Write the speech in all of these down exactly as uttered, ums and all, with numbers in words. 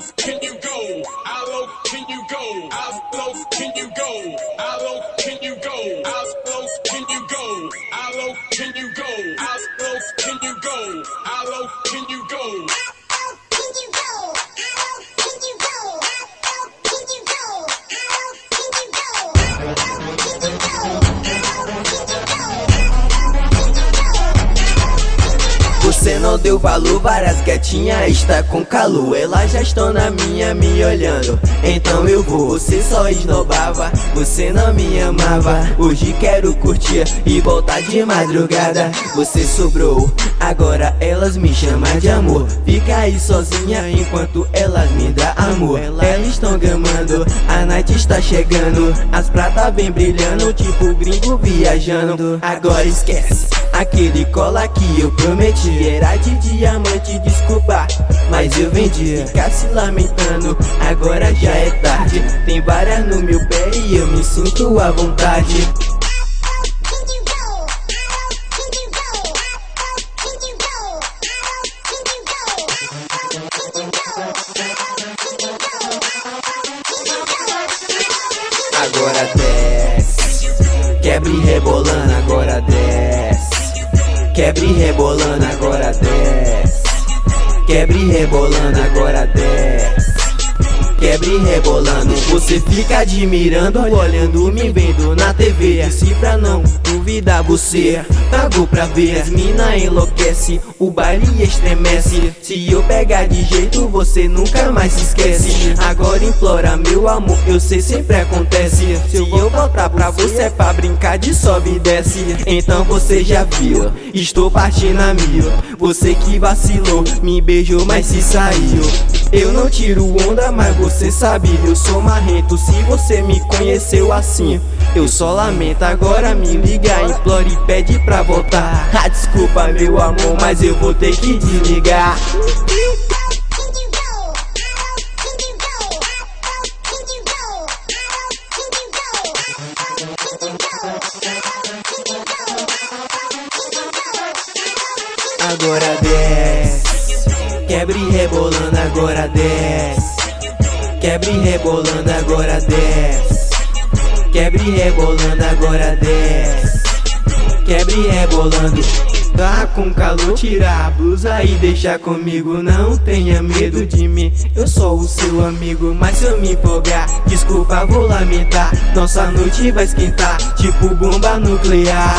can you go? How low can you go? How low can you go? How low can you go? How low can you go? How low can you go? How low can you go? How low can you go? Você não deu valor, várias gatinhas está com calor. Elas já estão na minha me olhando, então eu vou. Você só esnobava, você não me amava. Hoje quero curtir e voltar de madrugada. Você sobrou, agora elas me chamam de amor. Fica aí sozinha enquanto elas me dão amor. Elas estão gamando, a night está chegando. As pratas vem brilhando, tipo gringo viajando. Agora esquece aquele cola que eu prometi, era de diamante, desculpa, mas eu vendi. Ficar se lamentando, agora já é tarde. Tem várias no meu pé e eu me sinto à vontade. Agora desce, quebra e rebolando, agora desce. Quebra e rebolando, agora desce. Quebra e rebolando, agora desce. Quebra e rebolando. Você fica admirando, olhando, me vendo na T V. Disse pra não duvidar, você pagou pra ver. As mina enlouquece, o baile estremece. Se eu pegar de jeito, você nunca mais se esquece. Agora implora meu amor, eu sei sempre acontece. Se eu voltar pra você é pra brincar de sobe e desce. Então você já viu, estou partindo a mil. Você que vacilou, me beijou mas se saiu. Eu não tiro onda, mas você sabe, eu sou marrento. Se você me conheceu assim, eu só lamento. Agora me liga, implora e pede pra voltar. Ah, desculpa meu amor, mas eu vou ter que desligar. Agora desce, quebra e rebolando, agora desce. Quebra e rebolando, agora desce. Quebra e rebolando, agora desce. Quebra e rebolando. Tá com calor, tira a blusa e deixa comigo. Não tenha medo de mim, eu sou o seu amigo. Mas se eu me empolgar, desculpa, vou lamentar. Nossa noite vai esquentar, tipo bomba nuclear.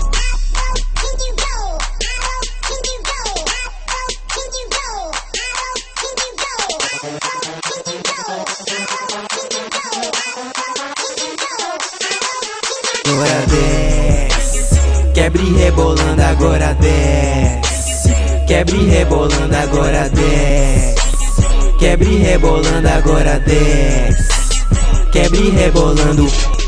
Agora desce, quebra e rebolando, agora desce. Quebra e rebolando, agora desce. Quebra e rebolando, agora desce. Quebra e rebolando.